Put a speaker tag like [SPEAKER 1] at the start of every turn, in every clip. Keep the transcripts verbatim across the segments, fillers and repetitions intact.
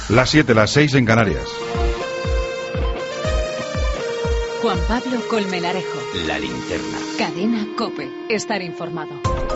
[SPEAKER 1] Las siete, las seis en Canarias.
[SPEAKER 2] Juan Pablo Colmenarejo.
[SPEAKER 3] La Linterna.
[SPEAKER 2] Cadena COPE. Estar informado.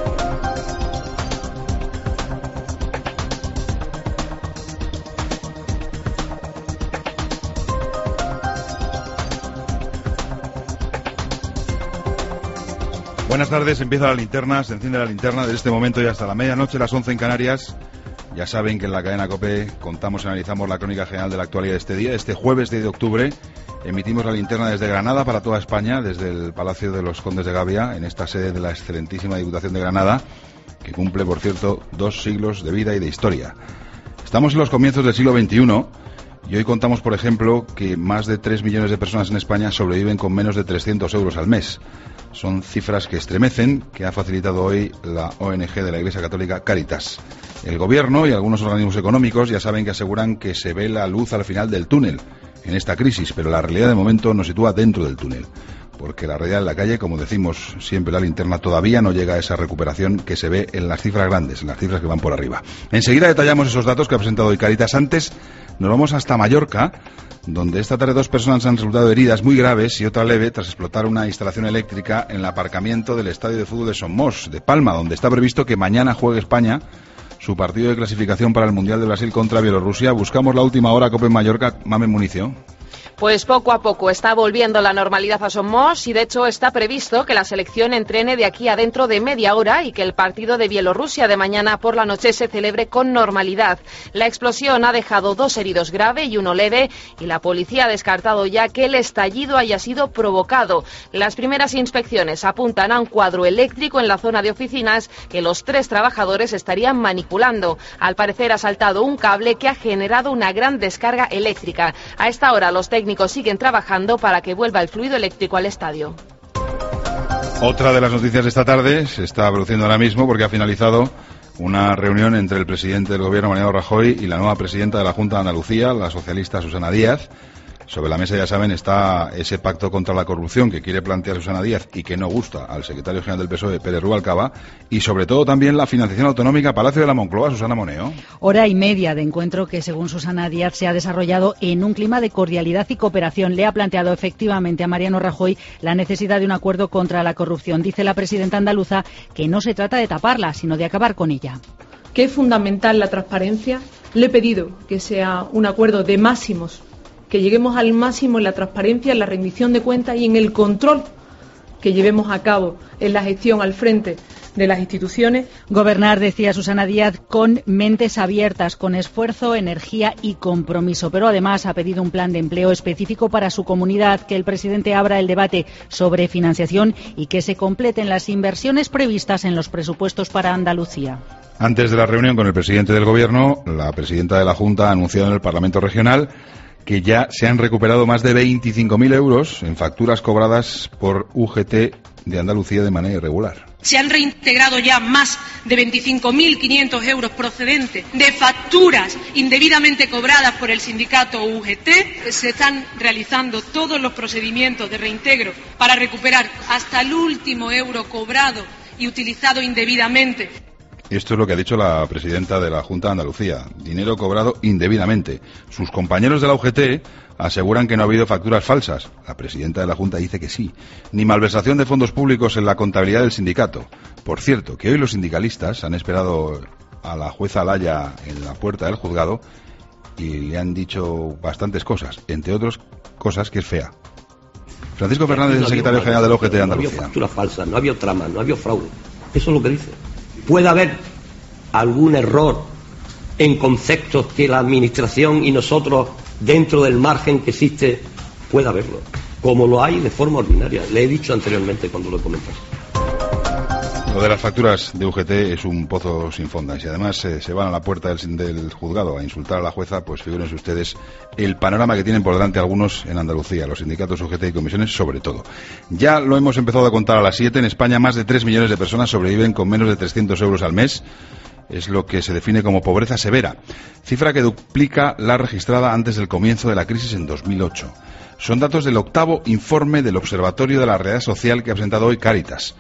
[SPEAKER 1] Buenas tardes, empieza la linterna, se enciende la linterna desde este momento y hasta la medianoche, las once en Canarias. Ya saben que en la cadena COPE contamos y analizamos la crónica general de la actualidad de este día. Este jueves diez de octubre emitimos la linterna desde Granada para toda España, desde el Palacio de los Condes de Gavia, en esta sede de la excelentísima Diputación de Granada, que cumple, por cierto, dos siglos de vida y de historia. Estamos en los comienzos del siglo veintiuno y hoy contamos, por ejemplo, que más de tres millones de personas en España sobreviven con menos de trescientos euros al mes. Son cifras que estremecen, que ha facilitado hoy la O N G de la Iglesia Católica Cáritas. El Gobierno y algunos organismos económicos ya saben que aseguran que se ve la luz al final del túnel en esta crisis, pero la realidad de momento nos sitúa dentro del túnel, porque la realidad en la calle, como decimos siempre la linterna, todavía no llega a esa recuperación que se ve en las cifras grandes, en las cifras que van por arriba. Enseguida detallamos esos datos que ha presentado hoy Cáritas. Antes nos vamos hasta Mallorca, donde esta tarde dos personas han resultado heridas muy graves y otra leve tras explotar una instalación eléctrica en el aparcamiento del estadio de fútbol de Somos, de Palma, donde está previsto que mañana juegue España su partido de clasificación para el Mundial de Brasil contra Bielorrusia. Buscamos la última hora, COPE en Mallorca. Mamen Municio.
[SPEAKER 4] Pues poco a poco está volviendo la normalidad a Somos y de hecho está previsto que la selección entrene de aquí a dentro de media hora y que el partido de Bielorrusia de mañana por la noche se celebre con normalidad. La explosión ha dejado dos heridos grave y uno leve y la policía ha descartado ya que el estallido haya sido provocado. Las primeras inspecciones apuntan a un cuadro eléctrico en la zona de oficinas que los tres trabajadores estarían manipulando. Al parecer ha saltado un cable que ha generado una gran descarga eléctrica. A esta hora los técnicos siguen trabajando para que vuelva el fluido eléctrico al estadio.
[SPEAKER 1] Otra de las noticias de esta tarde se está produciendo ahora mismo porque ha finalizado una reunión entre el presidente del Gobierno, Mariano Rajoy, y la nueva presidenta de la Junta de Andalucía, la socialista Susana Díaz. Sobre la mesa, ya saben, está ese pacto contra la corrupción que quiere plantear Susana Díaz y que no gusta al secretario general del P S O E, Pérez Rubalcaba, y sobre todo también la financiación autonómica, Palacio de la Moncloa. Susana Moneo.
[SPEAKER 5] Hora y media de encuentro que, según Susana Díaz, se ha desarrollado en un clima de cordialidad y cooperación. Le ha planteado efectivamente a Mariano Rajoy la necesidad de un acuerdo contra la corrupción. Dice la presidenta andaluza que no se trata de taparla, sino de acabar con ella.
[SPEAKER 6] Que es fundamental la transparencia. Le he pedido que sea un acuerdo de máximos, que lleguemos al máximo en la transparencia, en la rendición de cuentas y en el control que llevemos a cabo en la gestión al frente de las instituciones.
[SPEAKER 5] Gobernar, decía Susana Díaz, con mentes abiertas, con esfuerzo, energía y compromiso. Pero además ha pedido un plan de empleo específico para su comunidad, que el presidente abra el debate sobre financiación y que se completen las inversiones previstas en los presupuestos para Andalucía.
[SPEAKER 1] Antes de la reunión con el presidente del Gobierno, la presidenta de la Junta ha anunciado en el Parlamento Regional que ya se han recuperado más de veinticinco mil euros en facturas cobradas por U G T de Andalucía de manera irregular.
[SPEAKER 7] Se han reintegrado ya más de veinticinco mil quinientos euros procedentes de facturas indebidamente cobradas por el sindicato U G T. Se están realizando todos los procedimientos de reintegro para recuperar hasta el último euro cobrado y utilizado indebidamente.
[SPEAKER 1] Esto es lo que ha dicho la presidenta de la Junta de Andalucía. Dinero cobrado indebidamente. Sus compañeros de la U G T aseguran que no ha habido facturas falsas. La presidenta de la Junta dice que sí. Ni malversación de fondos públicos en la contabilidad del sindicato. Por cierto, que hoy los sindicalistas han esperado a la jueza Alaya en la puerta del juzgado y le han dicho bastantes cosas, entre otras cosas que es fea. Francisco Fernández, el secretario general de la U G T de Andalucía.
[SPEAKER 3] No había facturas falsas, no había trama, no había fraude. Eso es lo que dice. Puede haber algún error en conceptos que la Administración y nosotros, dentro del margen que existe, pueda haberlo, como lo hay de forma ordinaria. Le he dicho anteriormente cuando lo he comentado.
[SPEAKER 1] Lo de las facturas de U G T es un pozo sin fonda. Y si además eh, se van a la puerta del, del juzgado a insultar a la jueza, pues figúrense ustedes el panorama que tienen por delante algunos en Andalucía, los sindicatos U G T y comisiones sobre todo. Ya lo hemos empezado a contar a las siete. En España más de tres millones de personas sobreviven con menos de trescientos euros al mes. Es lo que se define como pobreza severa, cifra que duplica la registrada antes del comienzo de la crisis en dos mil ocho. Son datos del octavo informe del Observatorio de la Realidad Social que ha presentado hoy Cáritas.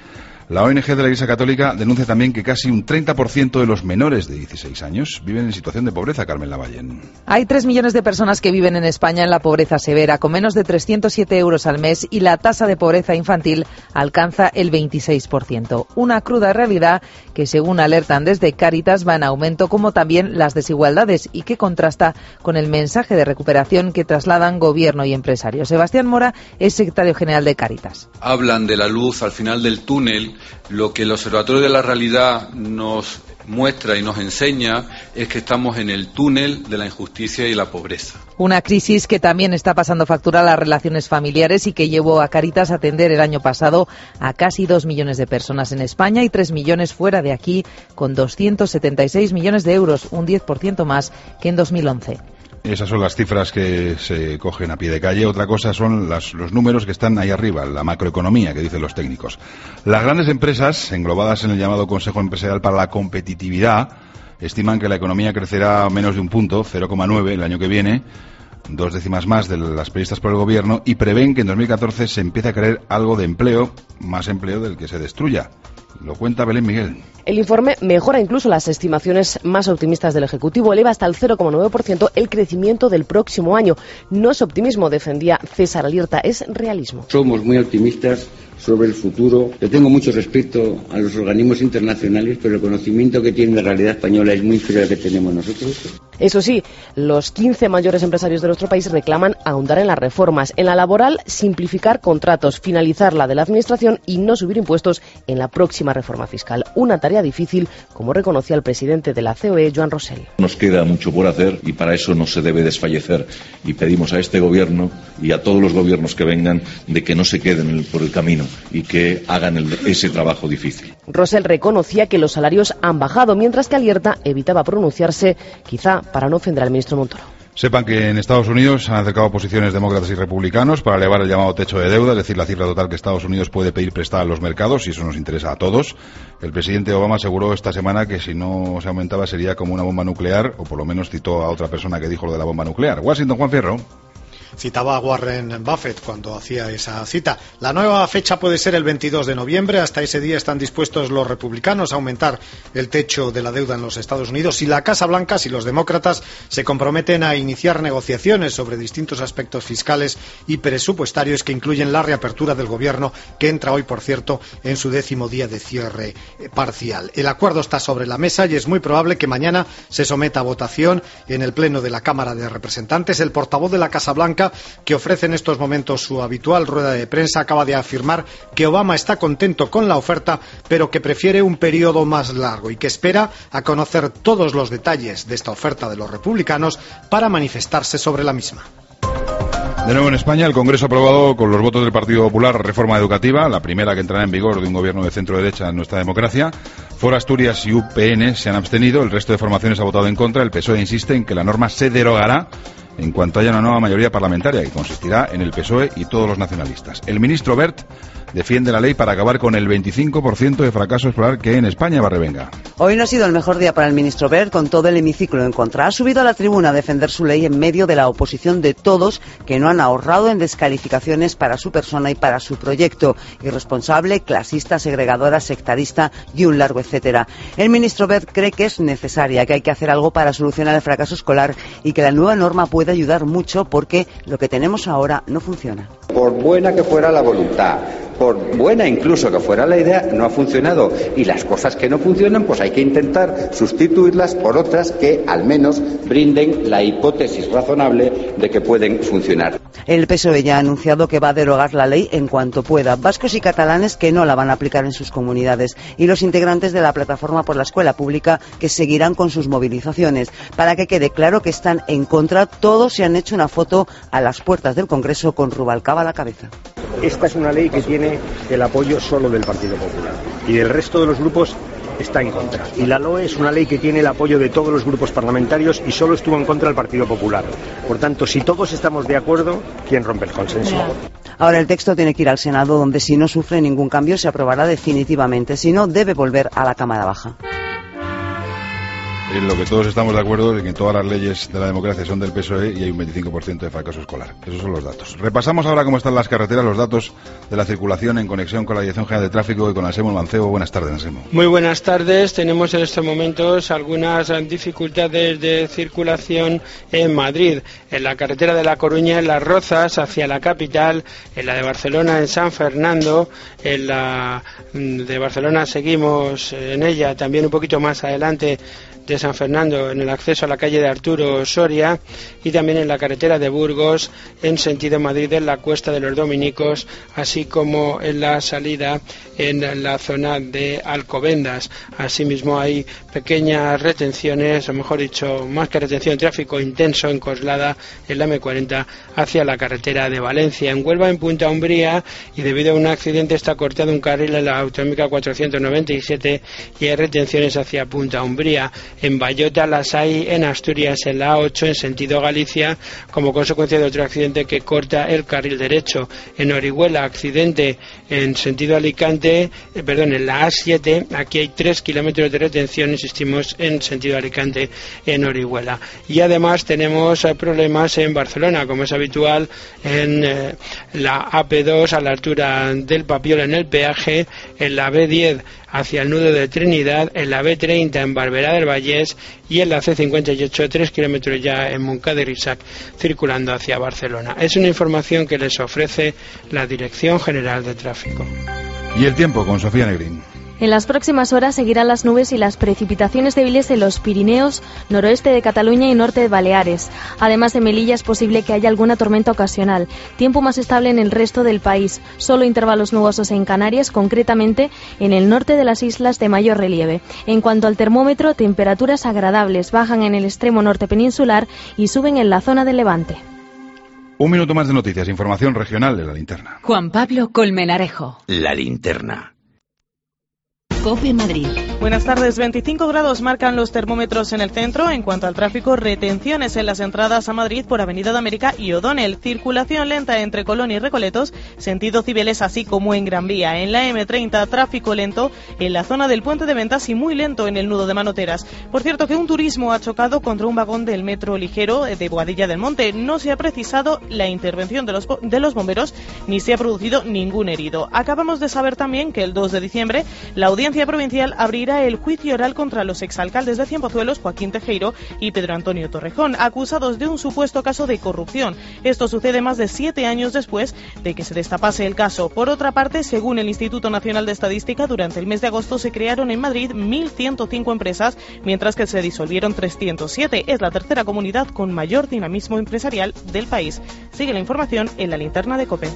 [SPEAKER 1] La O N G de la Iglesia Católica denuncia también que casi un treinta por ciento de los menores de dieciséis años viven en situación de pobreza, Carmen Lavallén.
[SPEAKER 8] Hay tres millones de personas que viven en España en la pobreza severa, con menos de trescientos siete euros al mes, y la tasa de pobreza infantil alcanza el veintiséis por ciento. Una cruda realidad que, según alertan desde Cáritas, va en aumento, como también las desigualdades, y que contrasta con el mensaje de recuperación que trasladan gobierno y empresarios. Sebastián Mora es secretario general de Cáritas.
[SPEAKER 9] Hablan de la luz al final del túnel. Lo que el Observatorio de la Realidad nos muestra y nos enseña es que estamos en el túnel de la injusticia y la pobreza.
[SPEAKER 8] Una crisis que también está pasando factura a las relaciones familiares y que llevó a Cáritas a atender el año pasado a casi dos millones de personas en España y tres millones fuera de aquí, con doscientos setenta y seis millones de euros, un diez por ciento más que en dos mil once.
[SPEAKER 1] Esas son las cifras que se cogen a pie de calle. Otra cosa son las, los números que están ahí arriba, la macroeconomía que dicen los técnicos. Las grandes empresas, englobadas en el llamado Consejo Empresarial para la Competitividad, estiman que la economía crecerá menos de un punto, cero coma nueve, el año que viene, dos décimas más de las previstas por el Gobierno, y prevén que en dos mil catorce se empiece a crear algo de empleo, más empleo del que se destruya. Lo cuenta Belén Miguel.
[SPEAKER 10] El informe mejora incluso las estimaciones más optimistas del Ejecutivo, eleva hasta el cero coma nueve por ciento el crecimiento del próximo año. No es optimismo, defendía César Alierta, es realismo.
[SPEAKER 11] Somos muy optimistas sobre el futuro. Le tengo mucho respeto a los organismos internacionales, pero el conocimiento que tiene la realidad española es muy inferior al que tenemos nosotros.
[SPEAKER 10] Eso sí, los quince mayores empresarios de nuestro país reclaman ahondar en las reformas. En la laboral, simplificar contratos, finalizar la de la administración y no subir impuestos en la próxima reforma fiscal. Una tarea difícil, como reconocía el presidente de la C O E, Joan Rosell.
[SPEAKER 12] Nos queda mucho por hacer y para eso no se debe desfallecer. Y pedimos a este gobierno y a todos los gobiernos que vengan de que no se queden por el camino y que hagan el, ese trabajo difícil.
[SPEAKER 10] Rosell reconocía que los salarios han bajado, mientras que Alierta evitaba pronunciarse, quizá para no ofender al ministro Montoro.
[SPEAKER 1] Sepan que en Estados Unidos han acercado posiciones demócratas y republicanos para elevar el llamado techo de deuda, es decir, la cifra total que Estados Unidos puede pedir prestada a los mercados, y eso nos interesa a todos. El presidente Obama aseguró esta semana que si no se aumentaba sería como una bomba nuclear, o por lo menos citó a otra persona que dijo lo de la bomba nuclear. Washington, Juan Fierro.
[SPEAKER 13] Citaba a Warren Buffett cuando hacía esa cita. La nueva fecha puede ser el veintidós de noviembre. Hasta ese día están dispuestos los republicanos a aumentar el techo de la deuda en los Estados Unidos, y la Casa Blanca, si los demócratas se comprometen a iniciar negociaciones sobre distintos aspectos fiscales y presupuestarios que incluyen la reapertura del gobierno, que entra hoy, por cierto, en su décimo día de cierre parcial. El acuerdo está sobre la mesa y es muy probable que mañana se someta a votación en el Pleno de la Cámara de Representantes. El portavoz de la Casa Blanca, que ofrece en estos momentos su habitual rueda de prensa, acaba de afirmar que Obama está contento con la oferta, pero que prefiere un periodo más largo y que espera a conocer todos los detalles de esta oferta de los republicanos para manifestarse sobre la misma.
[SPEAKER 1] De nuevo en España, el Congreso ha aprobado con los votos del Partido Popular reforma educativa, la primera que entrará en vigor de un gobierno de centro-derecha en nuestra democracia. Foro Asturias y U P N se han abstenido, el resto de formaciones ha votado en contra. El P S O E insiste en que la norma se derogará en cuanto haya una nueva mayoría parlamentaria, que consistirá en el P S O E y todos los nacionalistas. El ministro Wert defiende la ley para acabar con el veinticinco por ciento de fracaso escolar que hay en España. Barrevenga.
[SPEAKER 14] Hoy no ha sido el mejor día para el ministro Wert, con todo el hemiciclo en contra. Ha subido a la tribuna a defender su ley en medio de la oposición de todos, que no han ahorrado en descalificaciones para su persona y para su proyecto. Irresponsable, clasista, segregadora, sectarista y un largo etcétera. El ministro Wert cree que es necesaria, que hay que hacer algo para solucionar el fracaso escolar y que la nueva norma puede ayudar mucho, porque lo que tenemos ahora no funciona.
[SPEAKER 15] Por buena que fuera la voluntad, por buena incluso que fuera la idea, no ha funcionado, y las cosas que no funcionan pues hay que intentar sustituirlas por otras que al menos brinden la hipótesis razonable de que pueden funcionar.
[SPEAKER 14] El P S O E ya ha anunciado que va a derogar la ley en cuanto pueda. Vascos y catalanes que no la van a aplicar en sus comunidades, y los integrantes de la Plataforma por la Escuela Pública, que seguirán con sus movilizaciones. Para que quede claro que están en contra, todos se han hecho una foto a las puertas del Congreso con Rubalcaba a la cabeza.
[SPEAKER 16] Esta es una ley que tiene el apoyo solo del Partido Popular y del resto de los grupos está en contra. Y la L O E es una ley que tiene el apoyo de todos los grupos parlamentarios y solo estuvo en contra del Partido Popular. Por tanto, si todos estamos de acuerdo, ¿quién rompe el consenso?
[SPEAKER 14] Ahora el texto tiene que ir al Senado, donde si no sufre ningún cambio se aprobará definitivamente. Si no, debe volver a la Cámara Baja.
[SPEAKER 1] en lo que todos estamos de acuerdo es que todas las leyes de la democracia son del P S O E y hay un veinticinco por ciento de fracaso escolar. Esos son los datos. Repasamos ahora cómo están las carreteras, los datos de la circulación en conexión con la Dirección General de Tráfico y con Anselmo Mancebo. Buenas tardes, Anselmo.
[SPEAKER 17] Muy buenas tardes. Tenemos en estos momentos algunas dificultades de circulación en Madrid, en la carretera de La Coruña, en Las Rozas, hacia la capital, en la de Barcelona, en San Fernando, en la de Barcelona seguimos en ella, también un poquito más adelante de San Fernando, en el acceso a la calle de Arturo Soria, y también en la carretera de Burgos en sentido Madrid, en la Cuesta de los Dominicos, así como en la salida en la zona de Alcobendas. Asimismo hay pequeñas retenciones, o mejor dicho, más que retención, tráfico intenso en Coslada, en la eme cuarenta hacia la carretera de Valencia. En Huelva, en Punta Umbría, y debido a un accidente está cortado un carril en la autonómica cuatrocientos noventa y siete y hay retenciones hacia Punta Umbría. En Bayota las hay en Asturias, en la A ocho en sentido Galicia, como consecuencia de otro accidente que corta el carril derecho. En Orihuela, accidente en sentido Alicante, eh, perdón, en la A siete, aquí hay tres kilómetros de retención, insistimos, en sentido Alicante, en Orihuela. Y además tenemos eh, problemas en Barcelona, como es habitual, en eh, la A P dos a la altura del Papiola en el peaje, en la B diez hacia el nudo de Trinidad, en la B treinta en Barberá del Vallés y en la C cincuenta y ocho, tres kilómetros ya en Montcada y Rixac, circulando hacia Barcelona. Es una información que les ofrece la Dirección General de Tráfico.
[SPEAKER 1] Y el tiempo con Sofía Negrín.
[SPEAKER 18] En las próximas horas seguirán las nubes y las precipitaciones débiles en los Pirineos, noroeste de Cataluña y norte de Baleares. Además de Melilla es posible que haya alguna tormenta ocasional. Tiempo más estable en el resto del país. Solo intervalos nubosos en Canarias, concretamente en el norte de las islas de mayor relieve. En cuanto al termómetro, temperaturas agradables bajan en el extremo norte peninsular y suben en la zona del Levante.
[SPEAKER 1] Un minuto más de noticias, información regional de La Linterna.
[SPEAKER 2] Juan Pablo Colmenarejo.
[SPEAKER 19] La Linterna.
[SPEAKER 2] COPE Madrid.
[SPEAKER 20] Buenas tardes. veinticinco grados marcan los termómetros en el centro. En cuanto al tráfico, retenciones en las entradas a Madrid por Avenida de América y O'Donnell. Circulación lenta entre Colón y Recoletos, sentido Cibeles, así como en Gran Vía. En la eme treinta, tráfico lento en la zona del Puente de Ventas y muy lento en el nudo de Manoteras. Por cierto, que un turismo ha chocado contra un vagón del metro ligero de Boadilla del Monte. No se ha precisado la intervención de los, de los bomberos ni se ha producido ningún herido. Acabamos de saber también que el dos de diciembre la audiencia provincial abrirá el juicio oral contra los exalcaldes de Cienpozuelos, Joaquín Tejero y Pedro Antonio Torrejón, acusados de un supuesto caso de corrupción. Esto sucede más de siete años después de que se destapase el caso. Por otra parte, según el Instituto Nacional de Estadística, durante el mes de agosto se crearon en Madrid mil ciento cinco empresas, mientras que se disolvieron trescientos siete. Es la tercera comunidad con mayor dinamismo empresarial del país. Sigue la información en la linterna de COPE.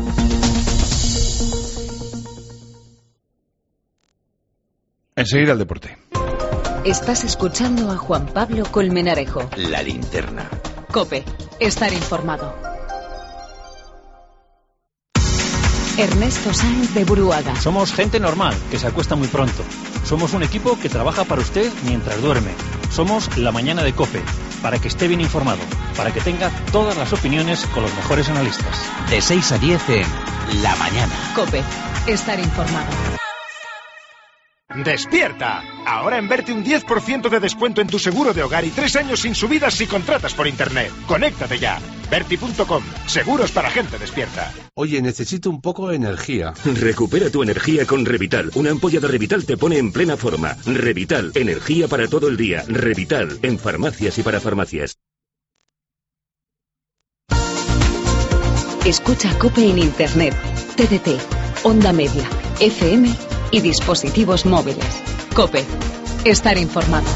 [SPEAKER 1] Enseguida el deporte.
[SPEAKER 2] Estás escuchando a Juan Pablo Colmenarejo.
[SPEAKER 19] La Linterna.
[SPEAKER 2] COPE. Estar informado. Ernesto Sáenz de Buruaga.
[SPEAKER 21] Somos gente normal, que se acuesta muy pronto. Somos un equipo que trabaja para usted mientras duerme. Somos La Mañana de COPE, para que esté bien informado, para que tenga todas las opiniones con los mejores analistas.
[SPEAKER 19] De seis a diez en La Mañana.
[SPEAKER 2] COPE. Estar informado.
[SPEAKER 22] ¡Despierta! Ahora en Berti un diez por ciento de descuento en tu seguro de hogar y tres años sin subidas si contratas por internet. ¡Conéctate ya! Berti punto com. Seguros para gente despierta.
[SPEAKER 23] Oye, necesito un poco de energía.
[SPEAKER 24] Recupera tu energía con Revital. Una ampolla de Revital te pone en plena forma. Revital. Energía para todo el día. Revital. En farmacias y para farmacias.
[SPEAKER 2] Escucha COPE en Internet, T D T, Onda Media, F M y dispositivos móviles. COPE. Estar informado.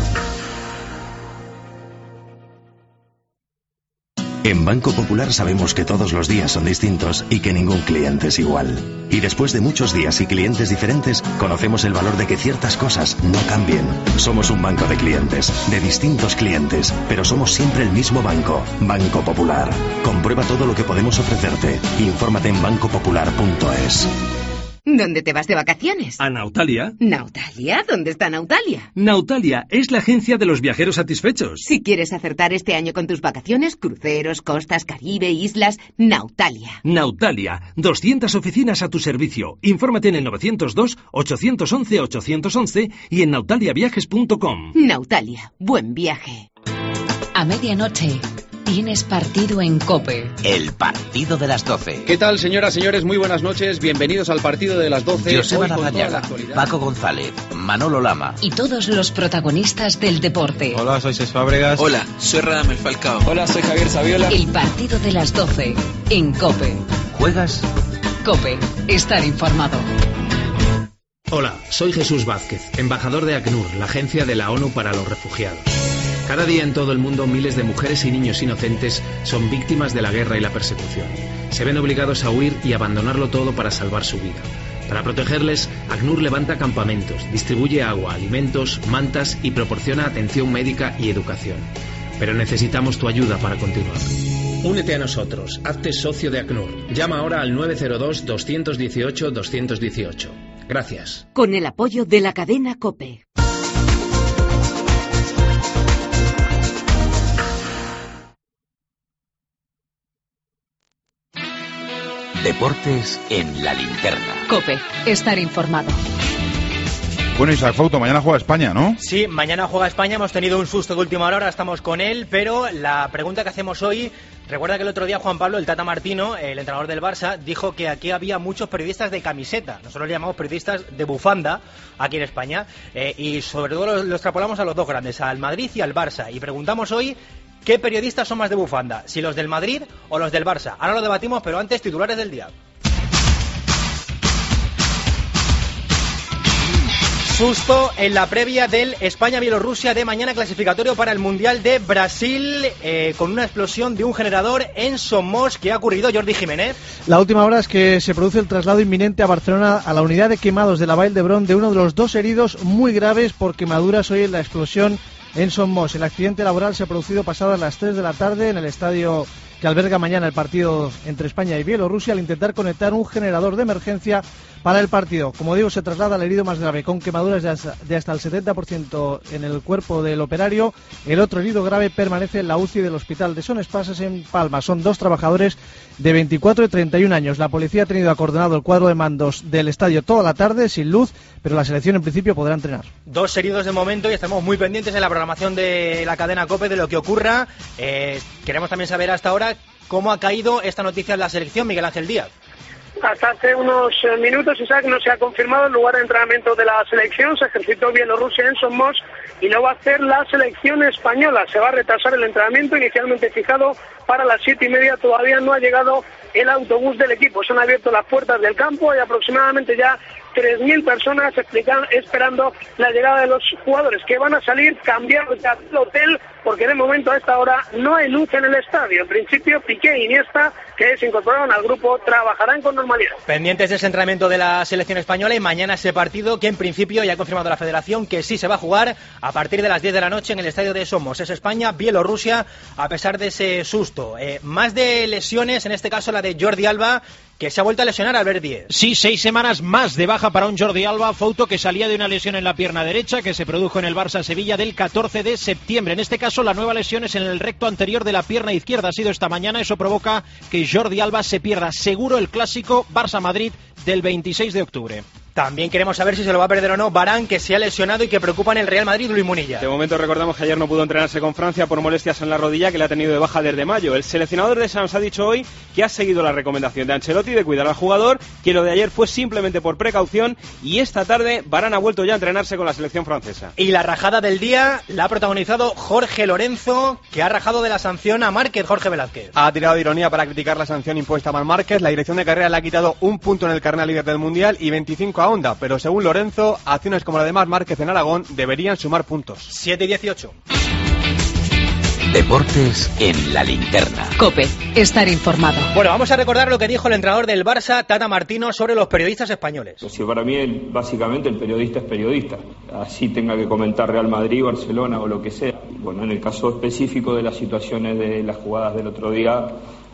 [SPEAKER 25] En Banco Popular sabemos que todos los días son distintos y que ningún cliente es igual. Y después de muchos días y clientes diferentes, conocemos el valor de que ciertas cosas no cambien. Somos un banco de clientes, de distintos clientes, pero somos siempre el mismo banco. Banco Popular. Comprueba todo lo que podemos ofrecerte. Infórmate en banco popular punto es.
[SPEAKER 3] ¿Dónde te vas de vacaciones?
[SPEAKER 4] A Nautalia.
[SPEAKER 3] ¿Nautalia? ¿Dónde está Nautalia?
[SPEAKER 4] Nautalia es la agencia de los viajeros satisfechos.
[SPEAKER 3] Si quieres acertar este año con tus vacaciones, cruceros, costas, Caribe, islas, Nautalia.
[SPEAKER 4] Nautalia, doscientas oficinas a tu servicio. Infórmate en el novecientos dos, ochocientos once, ochocientos once y en nautaliaviajes punto com.
[SPEAKER 3] Nautalia, buen viaje.
[SPEAKER 2] A medianoche tienes partido en COPE.
[SPEAKER 19] El partido de las doce.
[SPEAKER 5] ¿Qué tal, señoras, señores? Muy buenas noches. Bienvenidos al partido de las doce.
[SPEAKER 19] Joseba Larrañaga, Paco González, Manolo Lama.
[SPEAKER 2] Y todos los protagonistas del deporte.
[SPEAKER 6] Hola, soy Cés Fábregas.
[SPEAKER 7] Hola, soy Radamel Falcao.
[SPEAKER 6] Hola, soy Javier Saviola.
[SPEAKER 2] El partido de las doce en COPE.
[SPEAKER 19] ¿Juegas?
[SPEAKER 2] COPE. Estar informado.
[SPEAKER 26] Hola, soy Jesús Vázquez, embajador de ACNUR, la agencia de la ONU para los refugiados. Cada día en todo el mundo miles de mujeres y niños inocentes son víctimas de la guerra y la persecución. Se ven obligados a huir y abandonarlo todo para salvar su vida. Para protegerles, ACNUR levanta campamentos, distribuye agua, alimentos, mantas y proporciona atención médica y educación. Pero necesitamos tu ayuda para continuar. Únete a nosotros, hazte socio de ACNUR. Llama ahora al nueve cero dos, dos uno ocho, dos uno ocho. Gracias.
[SPEAKER 2] Con el apoyo de la cadena COPE.
[SPEAKER 19] Deportes en la linterna.
[SPEAKER 2] COPE. Estar informado.
[SPEAKER 1] Bueno, Isaac Fauto, mañana juega España, ¿no?
[SPEAKER 27] Sí, mañana juega España. Hemos tenido un susto de última hora, ahora estamos con él, pero la pregunta que hacemos hoy... Recuerda que el otro día Juan Pablo, el Tata Martino, el entrenador del Barça, dijo que aquí había muchos periodistas de camiseta. Nosotros le llamamos periodistas de bufanda aquí en España. Eh, y sobre todo lo, lo extrapolamos a los dos grandes, al Madrid y al Barça. Y preguntamos hoy qué periodistas son más de bufanda, si los del Madrid o los del Barça. Ahora lo debatimos, pero antes, titulares del día. Susto en la previa del España-Bielorrusia de mañana, clasificatorio para el Mundial de Brasil, eh, con una explosión de un generador en Somos. ¿Qué ha ocurrido, Jordi Jiménez?
[SPEAKER 28] La última hora es que se produce el traslado inminente a Barcelona a la unidad de quemados de la Vall d'Hebron de uno de los dos heridos muy graves por quemaduras hoy en la explosión en Somos. El accidente laboral se ha producido pasadas las tres de la tarde en el estadio que alberga mañana el partido entre España y Bielorrusia al intentar conectar un generador de emergencia para el partido. Como digo, se traslada al herido más grave con quemaduras de hasta, de hasta el setenta por ciento en el cuerpo del operario. El otro herido grave permanece en la U C I del hospital de Son Espases en Palma. Son dos trabajadores de veinticuatro y treinta y un años. La policía ha tenido acordonado el cuadro de mandos del estadio toda la tarde sin luz, pero la selección en principio podrá entrenar.
[SPEAKER 27] Dos heridos de momento y estamos muy pendientes en la programación de la cadena COPE de lo que ocurra. Eh, queremos también saber hasta ahora cómo ha caído esta noticia en la selección, Miguel Ángel Díaz.
[SPEAKER 29] Hasta hace unos minutos, Isaac, no se ha confirmado el lugar de entrenamiento de la selección. Se ejercitó Bielorrusia en Somos y lo va a hacer la selección española. Se va a retrasar el entrenamiento inicialmente fijado para las siete y media. Todavía no ha llegado el autobús del equipo. Se han abierto las puertas del campo y aproximadamente ya tres mil personas explican, esperando la llegada de los jugadores que van a salir cambiados del hotel, porque de momento a esta hora no hay luz en el estadio. En principio, Piqué e Iniesta, que se incorporaron al grupo, trabajarán con normalidad.
[SPEAKER 27] Pendientes de ese entrenamiento de la selección española y mañana ese partido que en principio ya ha confirmado la federación que sí se va a jugar a partir de las diez de la noche en el estadio de Somos. Es España, Bielorrusia, a pesar de ese susto. Eh, más de lesiones, en este caso la de Jordi Alba, que se ha vuelto a lesionar al ver diez.
[SPEAKER 30] Sí, seis semanas más de baja para un Jordi Alba, Fouto, que salía de una lesión en la pierna derecha que se produjo en el Barça-Sevilla del catorce de septiembre. En este caso la nueva lesión es en el recto anterior de la pierna izquierda, ha sido esta mañana. Eso provoca que Jordi Alba se pierda seguro el clásico Barça-Madrid del veintiséis de octubre.
[SPEAKER 27] También queremos saber si se lo va a perder o no Varane, que se ha lesionado y que preocupa en el Real Madrid, Luis Munilla.
[SPEAKER 6] De momento recordamos que ayer no pudo entrenarse con Francia por molestias en la rodilla que le ha tenido de baja desde mayo. El seleccionador de Sanz ha dicho hoy que ha seguido la recomendación de Ancelotti de cuidar al jugador, que lo de ayer fue simplemente por precaución, y esta tarde Varane ha vuelto ya a entrenarse con la selección francesa.
[SPEAKER 27] Y la rajada del día la ha protagonizado Jorge Lorenzo, que ha rajado de la sanción a Márquez. Jorge Velázquez
[SPEAKER 31] ha tirado de ironía para criticar la sanción impuesta a Marc Márquez. La dirección de carrera le ha quitado un punto en el carnet líder del Mundial y veinticinco a Honda, pero según Lorenzo, acciones como la de Marc Márquez en Aragón deberían sumar puntos.
[SPEAKER 27] siete y dieciocho.
[SPEAKER 19] Deportes en la linterna.
[SPEAKER 2] COPE, estar informado.
[SPEAKER 27] Bueno, vamos a recordar lo que dijo el entrenador del Barça, Tata Martino, sobre los periodistas españoles.
[SPEAKER 32] Pues sí, para mí, básicamente, el periodista es periodista. Así tenga que comentar Real Madrid, Barcelona o lo que sea. Bueno, en el caso específico de las situaciones de las jugadas del otro día,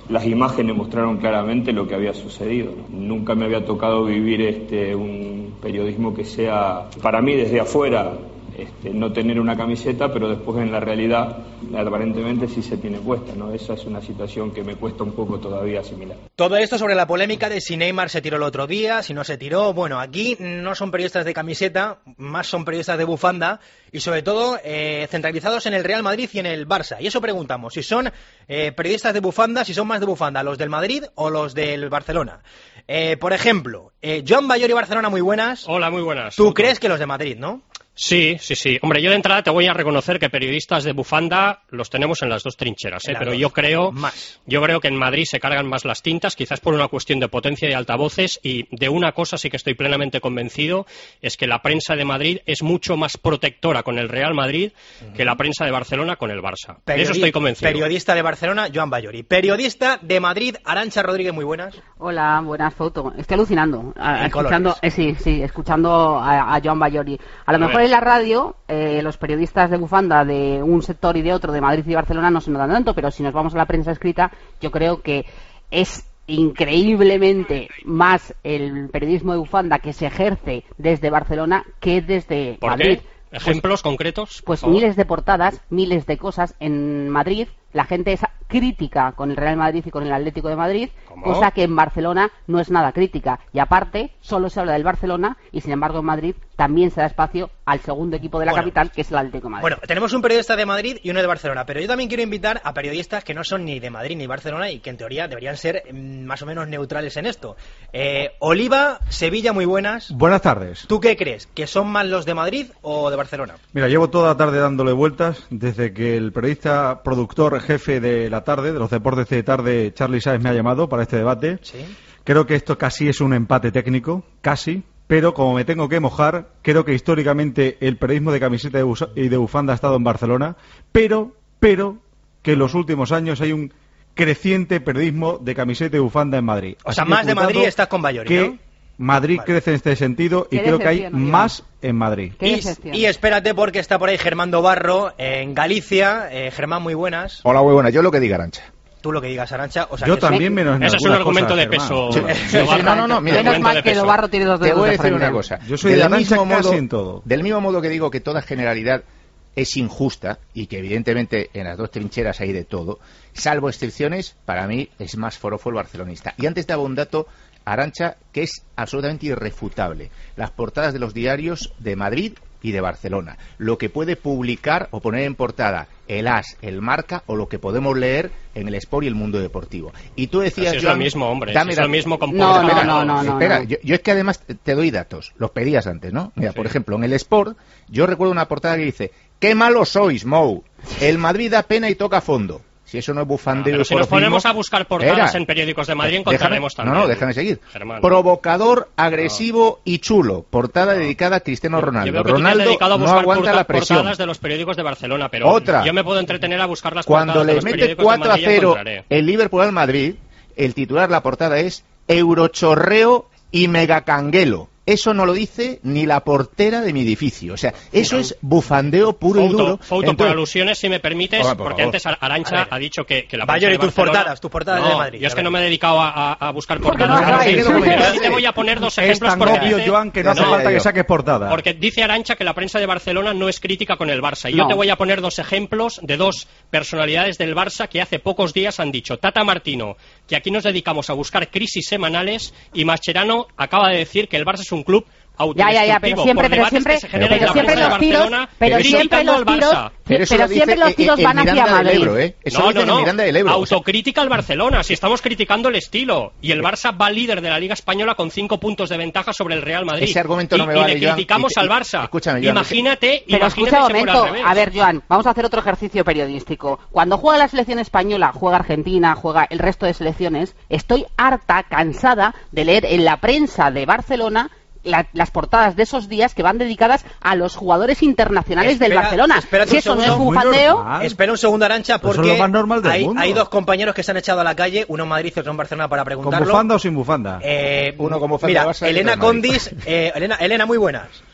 [SPEAKER 32] las imágenes mostraron claramente lo que había sucedido. Nunca me había tocado vivir este un periodismo que sea, para mí desde afuera, este, no tener una camiseta, pero después en la realidad aparentemente sí se tiene puesta, ¿no? Esa es una situación que me cuesta un poco todavía asimilar.
[SPEAKER 27] Todo esto sobre la polémica de si Neymar se tiró el otro día, si no se tiró. Bueno, aquí no son periodistas de camiseta, más son periodistas de bufanda y sobre todo eh, centralizados en el Real Madrid y en el Barça. Y eso preguntamos, si son eh, periodistas de bufanda, si son más de bufanda, los del Madrid o los del Barcelona. Eh, por ejemplo, eh, Joan Ballor y Barcelona, muy buenas.
[SPEAKER 7] Hola, muy buenas.
[SPEAKER 27] ¿Tú crees que los de Madrid, no?
[SPEAKER 7] Sí, sí, sí. Hombre, yo de entrada te voy a reconocer que periodistas de bufanda los tenemos en las dos trincheras, ¿eh? Pero dos. yo creo
[SPEAKER 27] más.
[SPEAKER 7] yo creo que en Madrid se cargan más las tintas, quizás por una cuestión de potencia de altavoces, y de una cosa sí que estoy plenamente convencido, es que la prensa de Madrid es mucho más protectora con el Real Madrid uh-huh. que la prensa de Barcelona con el Barça. Periodi- de eso estoy convencido.
[SPEAKER 27] Periodista de Barcelona, Joan Ballor. Periodista de Madrid, Arantxa Rodríguez, muy buenas.
[SPEAKER 8] Hola, buenas, Foto. Estoy alucinando. A, escuchando, eh, sí, sí, escuchando a, a Joan Ballor. Y a lo a mejor ver. en la radio, eh, los periodistas de bufanda de un sector y de otro, de Madrid y Barcelona, no se notan tanto, pero si nos vamos a la prensa escrita, yo creo que es increíblemente más el periodismo de bufanda que se ejerce desde Barcelona que desde
[SPEAKER 7] ¿Por
[SPEAKER 8] Madrid.
[SPEAKER 7] Qué? ¿Ejemplos pues, concretos?
[SPEAKER 8] Pues miles de portadas, miles de cosas. En Madrid la gente es crítica con el Real Madrid y con el Atlético de Madrid, ¿Cómo? cosa que en Barcelona no es nada crítica. Y aparte, solo se habla del Barcelona y sin embargo en Madrid también se da espacio al segundo equipo de la bueno, capital, que es el Atlético de Madrid.
[SPEAKER 27] Bueno, tenemos un periodista de Madrid y uno de Barcelona, pero yo también quiero invitar a periodistas que no son ni de Madrid ni Barcelona y que en teoría deberían ser mm, más o menos neutrales en esto. Eh, Oliva, Sevilla, muy buenas.
[SPEAKER 9] Buenas tardes.
[SPEAKER 27] ¿Tú qué crees? ¿Que son más los de Madrid o de Barcelona?
[SPEAKER 9] Mira, llevo toda la tarde dándole vueltas desde que el periodista productor jefe de la tarde, de los deportes de tarde, Charly Sáez, me ha llamado para este debate.
[SPEAKER 27] ¿Sí?
[SPEAKER 9] Creo que esto casi es un empate técnico, casi, pero como me tengo que mojar, creo que históricamente el periodismo de camiseta y de bufanda ha estado en Barcelona, pero, pero, que en los últimos años hay un creciente periodismo de camiseta y bufanda en Madrid.
[SPEAKER 27] O sea, más de Madrid estás con Ballori,
[SPEAKER 9] que
[SPEAKER 27] ¿no?
[SPEAKER 9] Madrid vale. crece en este sentido y creo que hay más en Madrid.
[SPEAKER 27] Y, y espérate porque está por ahí Germán Dobarro en Galicia. Eh, Germán, muy buenas.
[SPEAKER 10] Hola, muy buenas. Yo lo que diga, Arantxa.
[SPEAKER 27] Tú lo que digas, Arantxa. O sea,
[SPEAKER 9] yo
[SPEAKER 27] que
[SPEAKER 9] también
[SPEAKER 27] sí.
[SPEAKER 9] menos en
[SPEAKER 7] Ese es un argumento
[SPEAKER 9] cosas,
[SPEAKER 7] de peso.
[SPEAKER 9] Sí.
[SPEAKER 10] Sí, sí, no, no, no. Mira,
[SPEAKER 8] menos mal que Dobarro tiene dos dedos
[SPEAKER 10] Te voy a
[SPEAKER 8] de
[SPEAKER 10] decir
[SPEAKER 8] frente.
[SPEAKER 10] una cosa.
[SPEAKER 9] Yo soy de Arantxa casi en todo.
[SPEAKER 10] Del mismo modo que digo que toda generalidad es injusta y que evidentemente en las dos trincheras hay de todo, salvo excepciones, para mí es más forofo el barcelonista. Y antes daba un dato, Arantxa, que es absolutamente irrefutable. Las portadas de los diarios de Madrid y de Barcelona. Lo que puede publicar o poner en portada el As, el Marca o lo que podemos leer en el Sport y el Mundo Deportivo. Y tú decías,
[SPEAKER 7] si es
[SPEAKER 10] Joan,
[SPEAKER 7] lo mismo, hombre.
[SPEAKER 10] Dame
[SPEAKER 7] si es lo mismo con
[SPEAKER 8] no, no,
[SPEAKER 10] espera,
[SPEAKER 8] no, no, no,
[SPEAKER 10] espera,
[SPEAKER 8] no.
[SPEAKER 10] Yo, yo es que además te doy datos. Los pedías antes, ¿no? Mira, sí. Por ejemplo, en el Sport, yo recuerdo una portada que dice: ¡qué malos sois, Mou! El Madrid da pena y toca fondo. Si eso no es bufandeo,
[SPEAKER 7] no, pero si nos ponemos a buscar portadas era. en periódicos de Madrid, encontraremos
[SPEAKER 10] déjame,
[SPEAKER 7] también.
[SPEAKER 10] No, no, déjame seguir.
[SPEAKER 7] Germán.
[SPEAKER 10] Provocador, agresivo no. y chulo. Portada no. dedicada a Cristiano Ronaldo.
[SPEAKER 7] Yo veo que
[SPEAKER 10] Ronaldo
[SPEAKER 7] tú te has dedicado a
[SPEAKER 10] no
[SPEAKER 7] buscar
[SPEAKER 10] aguanta la presión.
[SPEAKER 7] portadas de los periódicos de Barcelona, pero
[SPEAKER 10] Otra.
[SPEAKER 7] yo me puedo entretener a buscar las
[SPEAKER 10] Cuando
[SPEAKER 7] portadas de
[SPEAKER 10] le
[SPEAKER 7] los
[SPEAKER 10] mete
[SPEAKER 7] periódicos
[SPEAKER 10] cuatro a
[SPEAKER 7] de
[SPEAKER 10] cero
[SPEAKER 7] Madrid
[SPEAKER 10] el Liverpool al Madrid, el titular, la portada es Eurochorreo y Megacanguelo. Eso no lo dice ni la portera de mi edificio. O sea, eso no. es bufandeo puro
[SPEAKER 7] Fouto,
[SPEAKER 10] y duro.
[SPEAKER 7] Fouto,
[SPEAKER 10] Entonces,
[SPEAKER 7] por alusiones, si me permites,
[SPEAKER 10] Hola, por
[SPEAKER 7] porque
[SPEAKER 10] favor.
[SPEAKER 7] antes Arantxa ha dicho que, que la
[SPEAKER 27] Bayor y tus
[SPEAKER 7] Barcelona,
[SPEAKER 27] portadas, tus portadas
[SPEAKER 7] no,
[SPEAKER 27] de Madrid.
[SPEAKER 7] Yo es que no me he dedicado a, a, a buscar portadas.
[SPEAKER 9] No, no,
[SPEAKER 7] pero
[SPEAKER 9] no, no,
[SPEAKER 7] sí te voy a poner dos ejemplos.
[SPEAKER 9] Es tan obvio, Joan, que no hace
[SPEAKER 7] no,
[SPEAKER 9] falta
[SPEAKER 10] yo.
[SPEAKER 9] que saques portada.
[SPEAKER 7] Porque dice Arantxa que la prensa de Barcelona no es crítica con el Barça. Y
[SPEAKER 8] no.
[SPEAKER 7] yo te voy a poner dos ejemplos de dos personalidades del Barça que hace pocos días han dicho. Tata Martino, que aquí nos dedicamos a buscar crisis semanales, y Mascherano acaba de decir que el Barça es un club
[SPEAKER 8] Ya, ya, ya, pero siempre, pero siempre, pero siempre los tiros, pero siempre los tiros, pero, pero siempre los tiros van hacia Madrid.
[SPEAKER 10] Ebro, ¿eh? Eso
[SPEAKER 7] no,
[SPEAKER 10] lo dice
[SPEAKER 7] no, no.
[SPEAKER 10] Miranda del Ebro.
[SPEAKER 7] Autocrítica al Barcelona, si estamos criticando el estilo. Y el Barça va líder de la Liga Española con cinco puntos de ventaja sobre el Real Madrid.
[SPEAKER 10] Ese argumento no
[SPEAKER 7] y,
[SPEAKER 10] me vale,
[SPEAKER 7] y le criticamos
[SPEAKER 10] Joan,
[SPEAKER 7] al Barça.
[SPEAKER 10] Escúchame, Joan,
[SPEAKER 7] imagínate,
[SPEAKER 8] pero
[SPEAKER 7] imagínate
[SPEAKER 8] escucha un momento,
[SPEAKER 7] al revés.
[SPEAKER 8] a ver, Joan, vamos a hacer otro ejercicio periodístico. Cuando juega la selección española, juega Argentina, juega el resto de selecciones, estoy harta, cansada de leer en la prensa de Barcelona La, las portadas de esos días que van dedicadas a los jugadores internacionales espera, del Barcelona. Si eso no es bufandeo...
[SPEAKER 27] Espera un segundo, Arantxa, porque hay,
[SPEAKER 9] mundo.
[SPEAKER 27] hay dos compañeros que se han echado a la calle, uno en Madrid y otro en Barcelona, para preguntarlo.
[SPEAKER 9] ¿Con bufanda o sin bufanda?
[SPEAKER 27] Eh,
[SPEAKER 10] uno con bufanda.
[SPEAKER 27] Mira, Elena Condis, eh, Elena, Elena, muy buenas.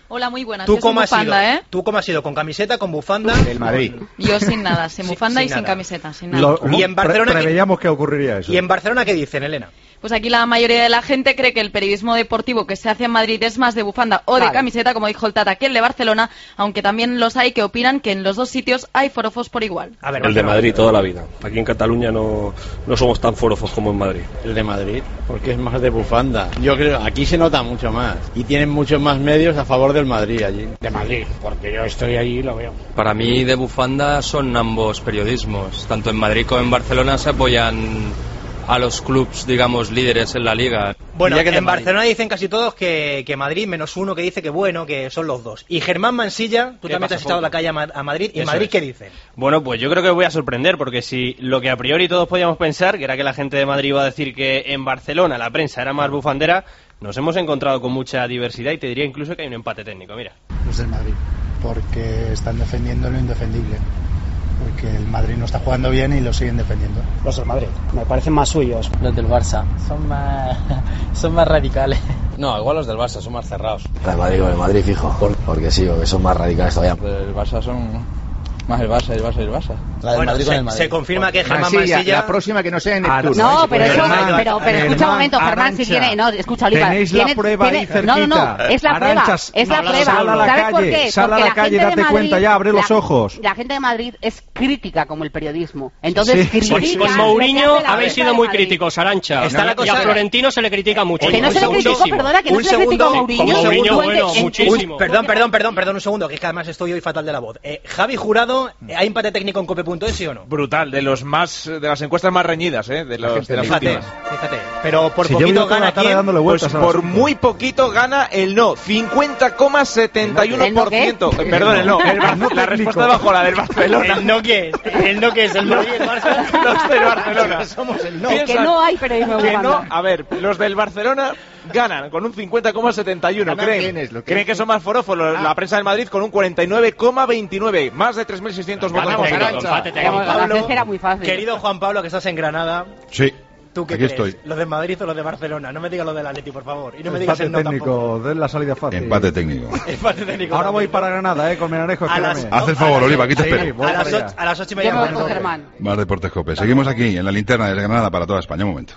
[SPEAKER 11] Hola, muy buenas.
[SPEAKER 27] ¿Tú
[SPEAKER 11] Yo
[SPEAKER 27] cómo,
[SPEAKER 11] sin
[SPEAKER 27] has ido?
[SPEAKER 11] bufanda, ¿eh?
[SPEAKER 27] ¿Tú cómo has ido? ¿Con camiseta, con bufanda?
[SPEAKER 10] Del Madrid.
[SPEAKER 11] Yo sin nada, sin bufanda
[SPEAKER 27] sin
[SPEAKER 11] y sin
[SPEAKER 27] nada.
[SPEAKER 11] camiseta, sin nada.
[SPEAKER 9] Lo-
[SPEAKER 27] Y en Barcelona,
[SPEAKER 9] pre- preveíamos que ocurriría eso.
[SPEAKER 27] ¿Y en Barcelona qué dicen, Elena?
[SPEAKER 11] Pues aquí la mayoría de la gente cree que el periodismo deportivo que se hace en Madrid es más de bufanda o de
[SPEAKER 27] Vale.
[SPEAKER 11] camiseta, como dijo el Tata, que el de Barcelona, aunque también los hay que opinan que en los dos sitios hay forofos por igual.
[SPEAKER 27] A ver,
[SPEAKER 12] El de Madrid toda la vida. Aquí en Cataluña no, no somos tan forofos como en Madrid.
[SPEAKER 13] El de Madrid, porque es más de bufanda. Yo creo, aquí se nota mucho más. Y tienen muchos más medios a favor del Madrid allí.
[SPEAKER 14] De Madrid, porque yo estoy allí y lo veo.
[SPEAKER 15] Para mí de bufanda son ambos periodismos. Tanto en Madrid como en Barcelona se apoyan a los clubs, digamos, líderes en la liga.
[SPEAKER 27] Bueno,
[SPEAKER 15] Diría que de
[SPEAKER 27] en
[SPEAKER 15] Madrid.
[SPEAKER 27] Barcelona dicen casi todos que, que Madrid, menos uno que dice que bueno, que son los dos. Y Germán Mansilla, tú
[SPEAKER 6] ¿Qué
[SPEAKER 27] también te
[SPEAKER 6] pasa,
[SPEAKER 27] has estado a la
[SPEAKER 6] Fouto?
[SPEAKER 27] calle a, Ma- a Madrid. ¿Y en
[SPEAKER 6] Eso
[SPEAKER 27] Madrid
[SPEAKER 6] es.
[SPEAKER 27] qué dicen?
[SPEAKER 6] Bueno, pues yo creo que voy a sorprender, porque si lo que a priori todos podíamos pensar, que era que la gente de Madrid iba a decir que en Barcelona la prensa era más bufandera, nos hemos encontrado con mucha diversidad y te diría incluso que hay un empate técnico, mira.
[SPEAKER 16] Los del Madrid, porque están defendiendo lo indefendible. Porque el Madrid no está jugando bien y lo siguen defendiendo.
[SPEAKER 14] Los del Madrid, me parecen más suyos.
[SPEAKER 17] Los del Barça, son más, son más radicales.
[SPEAKER 13] No, igual los del Barça son más cerrados.
[SPEAKER 18] El Madrid con el Madrid fijo, porque sí, porque son más radicales todavía.
[SPEAKER 13] El Barça son más el Barça, el Barça y el Barça.
[SPEAKER 18] La del
[SPEAKER 27] Bueno,
[SPEAKER 18] Madrid
[SPEAKER 27] se,
[SPEAKER 18] con el Madrid.
[SPEAKER 27] se confirma que Germán
[SPEAKER 10] Mansilla,
[SPEAKER 27] Mansilla...
[SPEAKER 10] la próxima que no sea en
[SPEAKER 9] Ah,
[SPEAKER 10] Neptuno.
[SPEAKER 8] No,
[SPEAKER 10] ¿eh?
[SPEAKER 8] pero eso,
[SPEAKER 9] Germán,
[SPEAKER 8] pero, pero escucha un
[SPEAKER 9] Germán,
[SPEAKER 8] momento, Germán,
[SPEAKER 9] Arantxa,
[SPEAKER 8] si tiene, no, escucha, Oliva,
[SPEAKER 9] tenéis la
[SPEAKER 8] tiene-
[SPEAKER 9] prueba ahí
[SPEAKER 8] tiene- no, no, no,
[SPEAKER 9] cerquita.
[SPEAKER 8] es la prueba,
[SPEAKER 9] Arantxa,
[SPEAKER 8] es la
[SPEAKER 9] no,
[SPEAKER 8] prueba.
[SPEAKER 9] sal a la
[SPEAKER 8] ¿Sabes por
[SPEAKER 9] calle,
[SPEAKER 8] qué?
[SPEAKER 9] sal a
[SPEAKER 8] Porque
[SPEAKER 9] la
[SPEAKER 8] la
[SPEAKER 9] calle,
[SPEAKER 8] gente de
[SPEAKER 9] date
[SPEAKER 8] Madrid-
[SPEAKER 9] cuenta ya, abre los
[SPEAKER 8] la-
[SPEAKER 9] ojos.
[SPEAKER 8] La gente de Madrid es crítica como el periodismo. Entonces,
[SPEAKER 9] Sí.
[SPEAKER 8] critica
[SPEAKER 7] Pues
[SPEAKER 8] lo
[SPEAKER 7] con
[SPEAKER 8] que
[SPEAKER 7] Mourinho
[SPEAKER 8] hace la
[SPEAKER 7] habéis
[SPEAKER 8] prensa
[SPEAKER 7] sido
[SPEAKER 8] de
[SPEAKER 7] muy
[SPEAKER 8] Madrid.
[SPEAKER 7] críticos, Arancha.
[SPEAKER 27] Está la
[SPEAKER 7] Y
[SPEAKER 27] cosa-
[SPEAKER 7] a Florentino se le critica mucho.
[SPEAKER 8] Que no se le criticó,
[SPEAKER 7] Muchísimo.
[SPEAKER 8] perdona, que no
[SPEAKER 27] Un
[SPEAKER 8] se le criticó a
[SPEAKER 27] segundo,
[SPEAKER 8] Mourinho.
[SPEAKER 27] un segundo,
[SPEAKER 8] Tú
[SPEAKER 7] bueno,
[SPEAKER 8] ente- en-
[SPEAKER 7] muchísimo.
[SPEAKER 27] Uy, perdón, perdón, perdón, perdón, un segundo, que es que además estoy hoy fatal de la voz. Eh, Javi Jurado, ¿hay empate técnico en cope punto es, sí o no?
[SPEAKER 31] Brutal, de los más de las encuestas más reñidas, ¿eh? de, los, de las
[SPEAKER 27] Fíjate,
[SPEAKER 31] últimas.
[SPEAKER 27] fíjate. Pero por
[SPEAKER 9] Si yo
[SPEAKER 27] poquito
[SPEAKER 9] veo toda
[SPEAKER 27] gana
[SPEAKER 9] la tarde
[SPEAKER 27] quién.
[SPEAKER 9] dándole
[SPEAKER 31] Pues
[SPEAKER 9] vueltas al
[SPEAKER 31] por
[SPEAKER 9] asunto.
[SPEAKER 31] muy poquito gana el no, cincuenta coma setenta y uno por ciento.
[SPEAKER 8] ¿El no qué?
[SPEAKER 31] Perdón, el no, el Bar-
[SPEAKER 9] El no
[SPEAKER 31] la
[SPEAKER 9] técnico.
[SPEAKER 31] respuesta de bajo, la del Barcelona.
[SPEAKER 27] El no que es, el no que es, el Madrid y el Barça.
[SPEAKER 31] Los del Barcelona.
[SPEAKER 27] Somos el no.
[SPEAKER 8] Que
[SPEAKER 31] Piensan
[SPEAKER 8] no hay periodismo de
[SPEAKER 31] que no,
[SPEAKER 8] bufanda.
[SPEAKER 31] a ver, los del Barcelona ganan con un cincuenta coma setenta y uno.
[SPEAKER 10] ¿Ganan
[SPEAKER 31] Creen,
[SPEAKER 10] quiénes? ¿Lo que
[SPEAKER 31] creen que
[SPEAKER 10] es?
[SPEAKER 31] son más forofos
[SPEAKER 10] Ah.
[SPEAKER 31] la prensa del Madrid con un cuarenta y nueve coma veintinueve. Más de tres mil seiscientos votos.
[SPEAKER 7] Empate
[SPEAKER 31] por
[SPEAKER 7] técnico,
[SPEAKER 31] Arancha.
[SPEAKER 7] empate técnico.
[SPEAKER 8] Vamos, la
[SPEAKER 27] Pablo,
[SPEAKER 8] ciencia era muy fácil.
[SPEAKER 27] Querido Juan Pablo, que estás en Granada,
[SPEAKER 1] Sí,
[SPEAKER 27] ¿tú qué
[SPEAKER 1] aquí
[SPEAKER 27] crees?
[SPEAKER 1] estoy.
[SPEAKER 27] ¿Los de Madrid o los de Barcelona? No me digas los del Atleti, por favor. Y no me digas
[SPEAKER 9] Empate
[SPEAKER 27] el no tampoco.
[SPEAKER 9] técnico, den la salida fácil.
[SPEAKER 1] Empate técnico.
[SPEAKER 27] Empate técnico.
[SPEAKER 9] Ahora voy
[SPEAKER 27] también.
[SPEAKER 9] para Granada, eh, con Menarejo,
[SPEAKER 27] A las-
[SPEAKER 9] espérame.
[SPEAKER 1] Haz el favor,
[SPEAKER 27] a las-
[SPEAKER 1] Oliva, aquí te
[SPEAKER 9] Sí,
[SPEAKER 1] espero.
[SPEAKER 9] voy
[SPEAKER 27] A las,
[SPEAKER 9] para
[SPEAKER 27] ocho,
[SPEAKER 9] allá.
[SPEAKER 27] a las ocho y
[SPEAKER 8] Yo
[SPEAKER 27] media.
[SPEAKER 8] me voy
[SPEAKER 27] menos.
[SPEAKER 8] con Germán.
[SPEAKER 1] Más Deportes Cope. Seguimos aquí en la linterna de Granada para toda España. Un momento.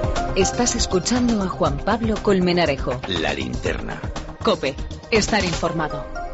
[SPEAKER 2] Estás escuchando a Juan Pablo Colmenarejo.
[SPEAKER 25] La linterna.
[SPEAKER 2] Cope, estar informado.